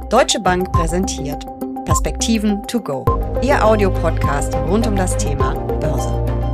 Deutsche Bank präsentiert Perspektiven to go, Ihr Audiopodcast rund um das Thema Börse.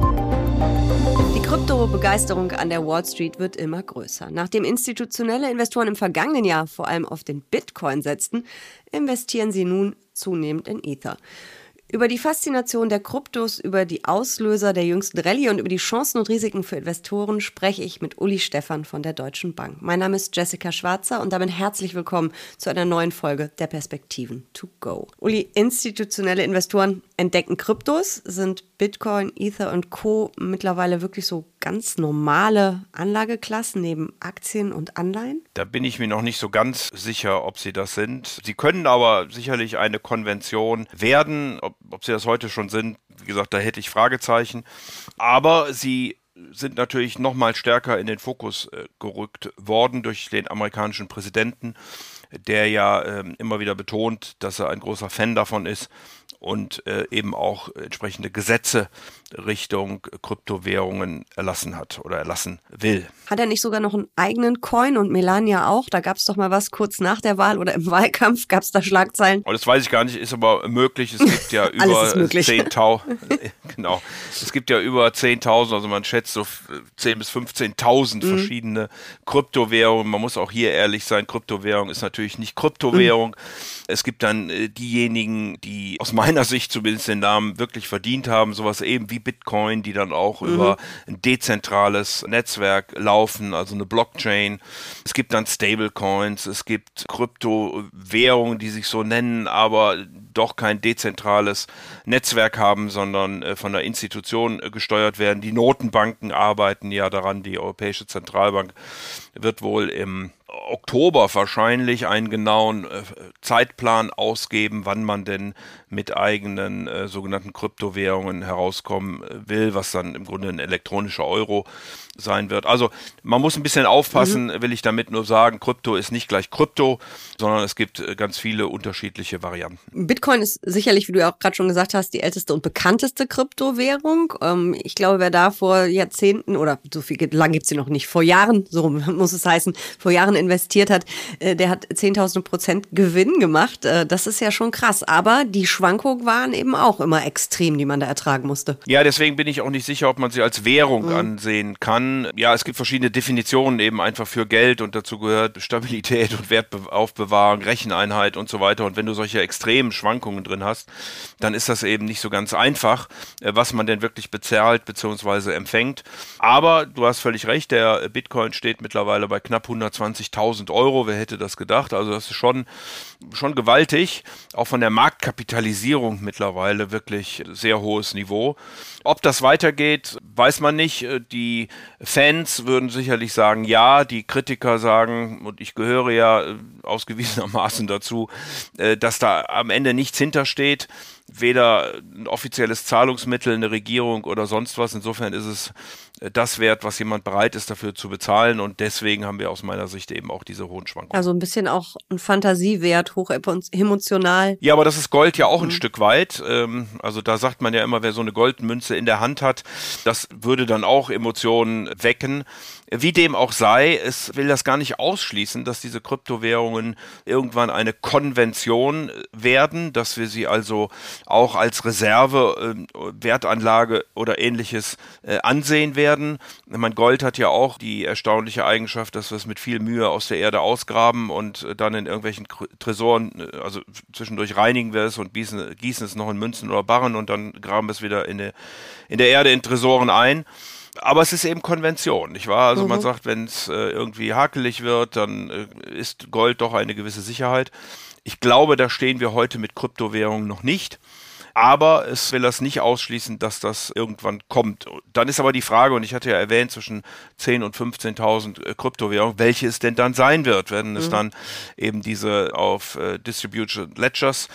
Die Krypto-Begeisterung an der Wall Street wird immer größer. Nachdem institutionelle Investoren im vergangenen Jahr vor allem auf den Bitcoin setzten, investieren sie nun zunehmend in Ether. Über die Faszination der Kryptos, über die Auslöser der jüngsten Rallye und über die Chancen und Risiken für Investoren spreche ich mit Uli Stephan von der Deutschen Bank. Mein Name ist Jessica Schwarzer und damit herzlich willkommen zu einer neuen Folge der Perspektiven to go. Uli, institutionelle Investoren entdecken Kryptos. Sind Bitcoin, Ether und Co. mittlerweile wirklich so ganz normale Anlageklassen neben Aktien und Anleihen? Da bin ich mir noch nicht so ganz sicher, ob sie das sind. Sie können aber sicherlich eine Konvention werden. Ob sie das heute schon sind, wie gesagt, da hätte ich Fragezeichen. Aber sie sind natürlich noch mal stärker in den Fokus gerückt worden durch den amerikanischen Präsidenten, der ja immer wieder betont, dass er ein großer Fan davon ist und eben auch entsprechende Gesetze Richtung Kryptowährungen erlassen hat oder erlassen will. Hat er nicht sogar noch einen eigenen Coin und Melania auch? Da gab es doch mal was kurz nach der Wahl oder im Wahlkampf, gab es da Schlagzeilen? Oh, das weiß ich gar nicht, ist aber möglich. Es gibt ja über 10.000, genau. Es gibt ja über 10.000, also man schätzt so 10.000 bis 15.000 verschiedene Kryptowährungen. Man muss auch hier ehrlich sein, Kryptowährung ist natürlich nicht Kryptowährung. Es gibt dann diejenigen, die aus meiner Sicht zumindest den Namen wirklich verdient haben, sowas eben wie Bitcoin, die dann auch über ein dezentrales Netzwerk laufen, also eine Blockchain. Es gibt dann Stablecoins, es gibt Kryptowährungen, die sich so nennen, aber doch kein dezentrales Netzwerk haben, sondern von der Institution gesteuert werden. Die Notenbanken arbeiten ja daran, die Europäische Zentralbank wird wohl im Oktober wahrscheinlich einen genauen Zeitplan ausgeben, wann man denn mit eigenen sogenannten Kryptowährungen herauskommen will, was dann im Grunde ein elektronischer Euro sein wird. Also man muss ein bisschen aufpassen, will ich damit nur sagen, Krypto ist nicht gleich Krypto, sondern es gibt ganz viele unterschiedliche Varianten. Bitcoin ist sicherlich, wie du ja auch gerade schon gesagt hast, die älteste und bekannteste Kryptowährung. Ich glaube, wer da vor Jahrzehnten oder so viel lang gibt es sie noch nicht, vor Jahren, so muss es heißen, vor Jahren investiert hat, der hat 10.000% Gewinn gemacht. Das ist ja schon krass. Aber die Schwankungen waren eben auch immer extrem, die man da ertragen musste. Ja, deswegen bin ich auch nicht sicher, ob man sie als Währung ansehen kann. Ja, es gibt verschiedene Definitionen eben einfach für Geld und dazu gehört Stabilität und Wertaufbewahrung, Recheneinheit und so weiter. Und wenn du solche extremen Schwankungen drin hast, dann ist das eben nicht so ganz einfach, was man denn wirklich bezahlt bzw. empfängt. Aber du hast völlig recht, der Bitcoin steht mittlerweile bei knapp 120.000 Euro. Wer hätte das gedacht? Also das ist schon gewaltig. Auch von der Marktkapitalisierung mittlerweile wirklich sehr hohes Niveau. Ob das weitergeht, weiß man nicht. Die Fans würden sicherlich sagen, ja. Die Kritiker sagen, und ich gehöre ja ausgewiesenermaßen dazu, dass da am Ende nichts hintersteht. Weder ein offizielles Zahlungsmittel, eine Regierung oder sonst was. Insofern ist es das wert, was jemand bereit ist, dafür zu bezahlen. Und deswegen haben wir aus meiner Sicht eben auch diese hohen Schwankungen. Also ein bisschen auch ein Fantasiewert, hoch emotional. Ja, aber das ist Gold ja auch ein Stück weit. Also da sagt man ja immer, wer so eine Goldmünze in der Hand hat, das würde dann auch Emotionen wecken. Wie dem auch sei, es will das gar nicht ausschließen, dass diese Kryptowährungen irgendwann eine Konvention werden, dass wir sie also auch als Reserve, Wertanlage oder ähnliches ansehen werden. Mein Gold hat ja auch die erstaunliche Eigenschaft, dass wir es mit viel Mühe aus der Erde ausgraben und dann in irgendwelchen Tresoren, also zwischendurch reinigen wir es und gießen es noch in Münzen oder Barren und dann graben wir es wieder in der Erde in Tresoren ein. Aber es ist eben Konvention, nicht wahr? Also man sagt, wenn es irgendwie hakelig wird, dann ist Gold doch eine gewisse Sicherheit. Ich glaube, da stehen wir heute mit Kryptowährungen noch nicht. Aber es will das nicht ausschließen, dass das irgendwann kommt. Dann ist aber die Frage, und ich hatte ja erwähnt, zwischen 10.000 und 15.000 Kryptowährungen, welche es denn dann sein wird. Werden es dann eben diese auf Distributed Ledgers,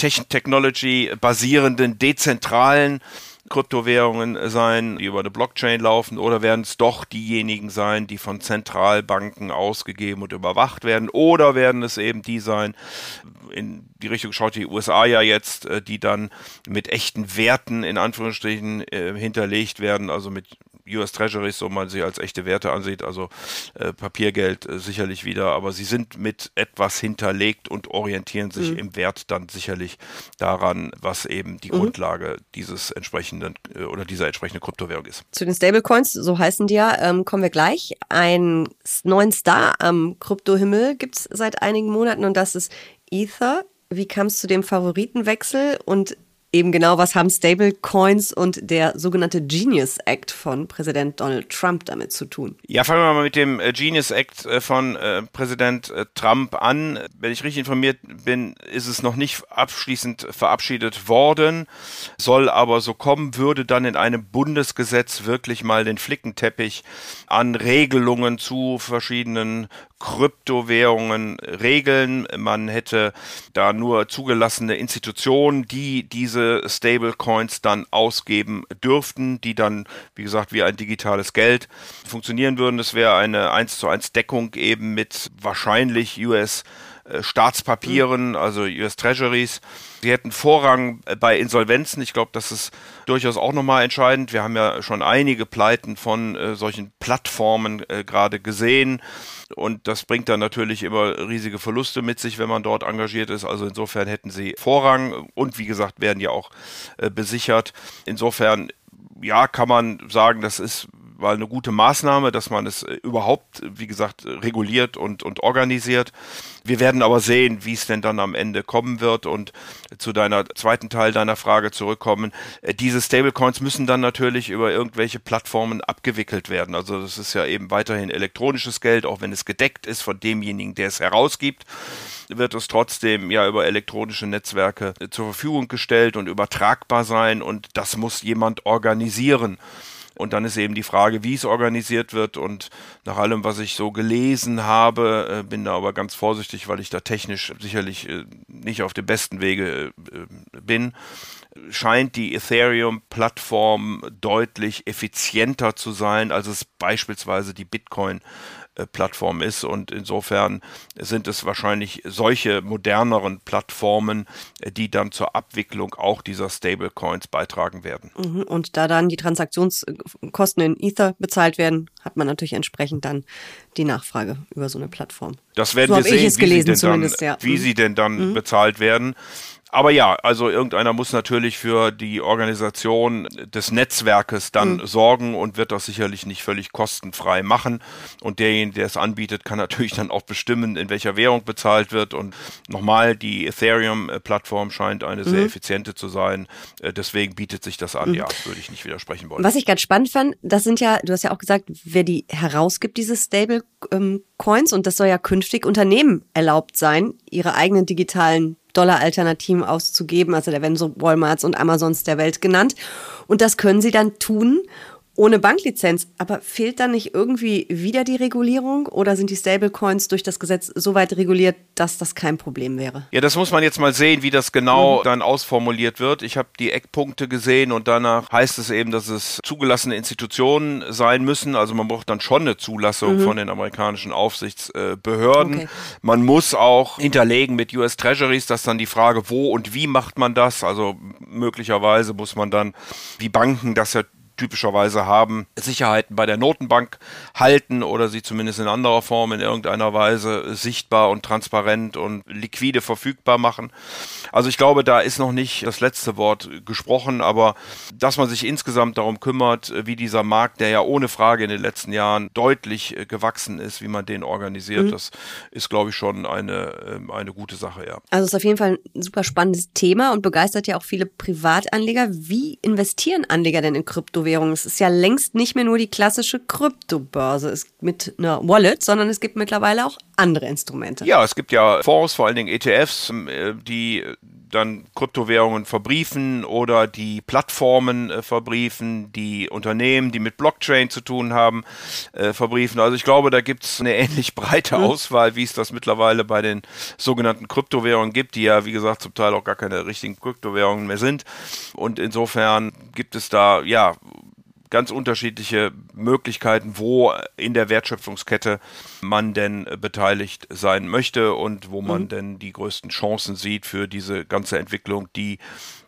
Technology basierenden, dezentralen Kryptowährungen sein, die über eine Blockchain laufen, oder werden es doch diejenigen sein, die von Zentralbanken ausgegeben und überwacht werden, oder werden es eben die sein, in die Richtung schaut die USA ja jetzt, die dann mit echten Werten in Anführungsstrichen hinterlegt werden, also mit US Treasuries, so man sie als echte Werte ansieht, also Papiergeld sicherlich wieder, aber sie sind mit etwas hinterlegt und orientieren sich im Wert dann sicherlich daran, was eben die Grundlage dieser entsprechenden Kryptowährung ist. Zu den Stablecoins, so heißen die ja, kommen wir gleich. Einen neuen Star am Kryptohimmel gibt es seit einigen Monaten und das ist Ether. Wie kam es zu dem Favoritenwechsel und eben genau, was haben Stablecoins und der sogenannte Genius Act von Präsident Donald Trump damit zu tun? Ja, fangen wir mal mit dem Genius Act von Präsident Trump an. Wenn ich richtig informiert bin, ist es noch nicht abschließend verabschiedet worden, soll aber so kommen, würde dann in einem Bundesgesetz wirklich mal den Flickenteppich an Regelungen zu verschiedenen Kryptowährungen regeln. Man hätte da nur zugelassene Institutionen, die diese Stablecoins dann ausgeben dürften, die dann, wie gesagt, wie ein digitales Geld funktionieren würden. Das wäre eine 1:1 Deckung eben mit wahrscheinlich US Staatspapieren, also US Treasuries. Sie hätten Vorrang bei Insolvenzen. Ich glaube, das ist durchaus auch nochmal entscheidend. Wir haben ja schon einige Pleiten von solchen Plattformen gerade gesehen. Und das bringt dann natürlich immer riesige Verluste mit sich, wenn man dort engagiert ist. Also insofern hätten sie Vorrang und wie gesagt, werden ja auch besichert. Insofern, ja, kann man sagen, das ist war eine gute Maßnahme, dass man es überhaupt, wie gesagt, reguliert und organisiert. Wir werden aber sehen, wie es denn dann am Ende kommen wird und zu zweiten Teil deiner Frage zurückkommen. Diese Stablecoins müssen dann natürlich über irgendwelche Plattformen abgewickelt werden. Also das ist ja eben weiterhin elektronisches Geld, auch wenn es gedeckt ist von demjenigen, der es herausgibt, wird es trotzdem ja über elektronische Netzwerke zur Verfügung gestellt und übertragbar sein und das muss jemand organisieren. Und dann ist eben die Frage, wie es organisiert wird und nach allem, was ich so gelesen habe, bin da aber ganz vorsichtig, weil ich da technisch sicherlich nicht auf dem besten Wege bin, scheint die Ethereum-Plattform deutlich effizienter zu sein, als es beispielsweise die Bitcoin-Plattform ist und insofern sind es wahrscheinlich solche moderneren Plattformen, die dann zur Abwicklung auch dieser Stablecoins beitragen werden. Und da dann die Transaktionskosten in Ether bezahlt werden, hat man natürlich entsprechend dann die Nachfrage über so eine Plattform. Das werden wir sehen, wie sie denn dann bezahlt werden. Aber ja, also irgendeiner muss natürlich für die Organisation des Netzwerkes dann sorgen und wird das sicherlich nicht völlig kostenfrei machen. Und derjenige, der es anbietet, kann natürlich dann auch bestimmen, in welcher Währung bezahlt wird. Und nochmal, die Ethereum-Plattform scheint eine sehr effiziente zu sein. Deswegen bietet sich das an. Ja, würde ich nicht widersprechen wollen. Was ich ganz spannend fand, das sind ja, du hast ja auch gesagt, wer die herausgibt, diese Stablecoins, und das soll ja künftig Unternehmen erlaubt sein, ihre eigenen digitalen Dollar-Alternativen auszugeben. Also da werden so Walmarts und Amazons der Welt genannt. Und das können sie dann tun ohne Banklizenz. Aber fehlt dann nicht irgendwie wieder die Regulierung oder sind die Stablecoins durch das Gesetz so weit reguliert, dass das kein Problem wäre? Ja, das muss man jetzt mal sehen, wie das genau dann ausformuliert wird. Ich habe die Eckpunkte gesehen und danach heißt es eben, dass es zugelassene Institutionen sein müssen. Also man braucht dann schon eine Zulassung von den amerikanischen Aufsichtsbehörden. Okay. Man muss auch hinterlegen mit US Treasuries, dass dann die Frage, wo und wie macht man das? Also möglicherweise muss man dann, wie Banken das ja typischerweise haben, Sicherheiten bei der Notenbank halten oder sie zumindest in anderer Form in irgendeiner Weise sichtbar und transparent und liquide verfügbar machen. Also ich glaube, da ist noch nicht das letzte Wort gesprochen, aber dass man sich insgesamt darum kümmert, wie dieser Markt, der ja ohne Frage in den letzten Jahren deutlich gewachsen ist, wie man den organisiert, das ist, glaube ich, schon eine gute Sache, ja. Also es ist auf jeden Fall ein super spannendes Thema und begeistert ja auch viele Privatanleger. Wie investieren Anleger denn in Kryptowährungen? Es ist ja längst nicht mehr nur die klassische Kryptobörse mit einer Wallet, sondern es gibt mittlerweile auch andere Instrumente. Ja, es gibt ja Fonds, vor allen Dingen ETFs, die dann Kryptowährungen verbriefen oder die Plattformen verbriefen, die Unternehmen, die mit Blockchain zu tun haben, verbriefen. Also ich glaube, da gibt es eine ähnlich breite Auswahl, wie es das mittlerweile bei den sogenannten Kryptowährungen gibt, die ja, wie gesagt, zum Teil auch gar keine richtigen Kryptowährungen mehr sind. Und insofern gibt es da, ja, ganz unterschiedliche Möglichkeiten, wo in der Wertschöpfungskette man denn beteiligt sein möchte und wo man denn die größten Chancen sieht für diese ganze Entwicklung, die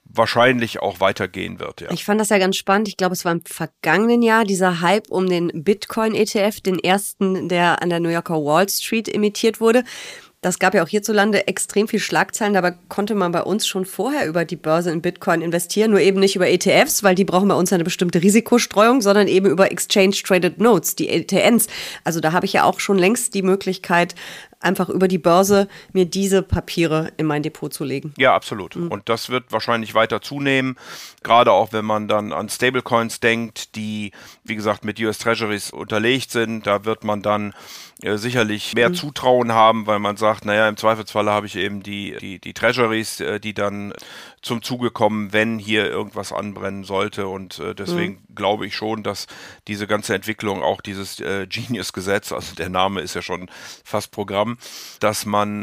wahrscheinlich auch weitergehen wird. Ja. Ich fand das ja ganz spannend. Ich glaube, es war im vergangenen Jahr dieser Hype um den Bitcoin-ETF, den ersten, der an der New Yorker Wall Street emittiert wurde. Das gab ja auch hierzulande extrem viel Schlagzeilen. Dabei konnte man bei uns schon vorher über die Börse in Bitcoin investieren. Nur eben nicht über ETFs, weil die brauchen bei uns eine bestimmte Risikostreuung, sondern eben über Exchange Traded Notes, die ETNs. Also da habe ich ja auch schon längst die Möglichkeit, einfach über die Börse mir diese Papiere in mein Depot zu legen. Ja, absolut. Und das wird wahrscheinlich weiter zunehmen, gerade auch wenn man dann an Stablecoins denkt, die, wie gesagt, mit US Treasuries unterlegt sind. Da wird man dann sicherlich mehr Zutrauen haben, weil man sagt, naja, im Zweifelsfalle habe ich eben die Treasuries, die dann zum Zuge kommen, wenn hier irgendwas anbrennen sollte. Und deswegen glaube ich schon, dass diese ganze Entwicklung, auch dieses Genius-Gesetz, also der Name ist ja schon fast Programm, dass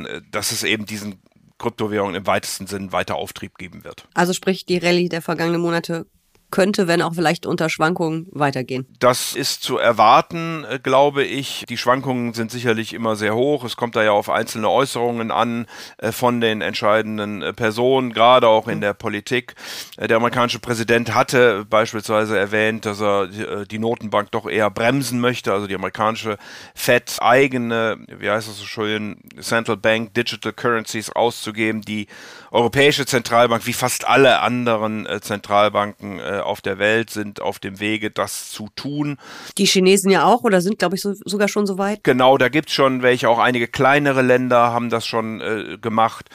es eben diesen Kryptowährungen im weitesten Sinn weiter Auftrieb geben wird. Also sprich, die Rallye der vergangenen Monate könnte, wenn auch vielleicht unter Schwankungen, weitergehen. Das ist zu erwarten, glaube ich. Die Schwankungen sind sicherlich immer sehr hoch. Es kommt da ja auf einzelne Äußerungen an von den entscheidenden Personen, gerade auch in der Politik. Der amerikanische Präsident hatte beispielsweise erwähnt, dass er die Notenbank doch eher bremsen möchte, also die amerikanische Fed eigene, wie heißt das so schön, Central Bank Digital Currencies auszugeben. Die Europäische Zentralbank, wie fast alle anderen Zentralbanken auf der Welt, sind auf dem Wege, das zu tun. Die Chinesen ja auch oder sind, glaube ich, sogar schon so weit? Genau, da gibt es schon welche, auch einige kleinere Länder haben das schon gemacht.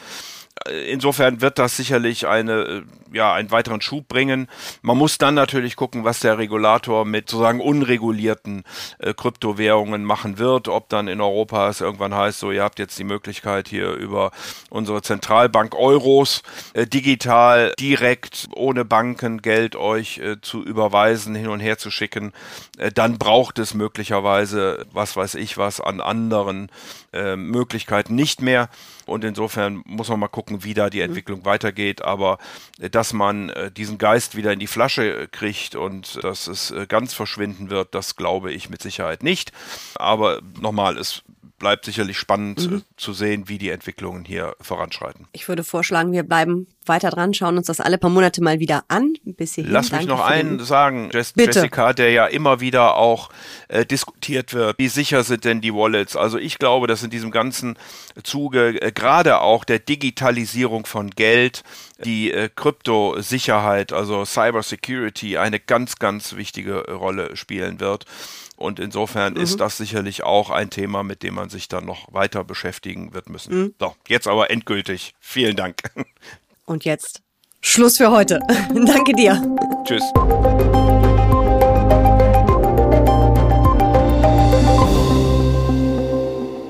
Insofern wird das sicherlich einen weiteren Schub bringen. Man muss dann natürlich gucken, was der Regulator mit sozusagen unregulierten Kryptowährungen machen wird, ob dann in Europa es irgendwann heißt, so ihr habt jetzt die Möglichkeit hier über unsere Zentralbank Euros digital, direkt, ohne Banken Geld euch zu überweisen, hin und her zu schicken. Dann braucht es möglicherweise, was weiß ich was, an anderen Möglichkeiten nicht mehr. Und insofern muss man mal gucken, wie da die Entwicklung weitergeht. Aber dass man diesen Geist wieder in die Flasche kriegt und dass es ganz verschwinden wird, das glaube ich mit Sicherheit nicht. Aber nochmal, es bleibt sicherlich spannend zu sehen, wie die Entwicklungen hier voranschreiten. Ich würde vorschlagen, wir bleiben weiter dran, schauen uns das alle paar Monate mal wieder an. Bis hierhin. Lass mich noch einen sagen, Jessica, der ja immer wieder auch diskutiert wird. Wie sicher sind denn die Wallets? Also ich glaube, dass in diesem ganzen Zuge gerade auch der Digitalisierung von Geld die Kryptosicherheit, also Cybersecurity, eine ganz, ganz wichtige Rolle spielen wird. Und insofern ist das sicherlich auch ein Thema, mit dem man sich dann noch weiter beschäftigen wird müssen. So, jetzt aber endgültig. Vielen Dank. Und jetzt Schluss für heute. Danke dir. Tschüss.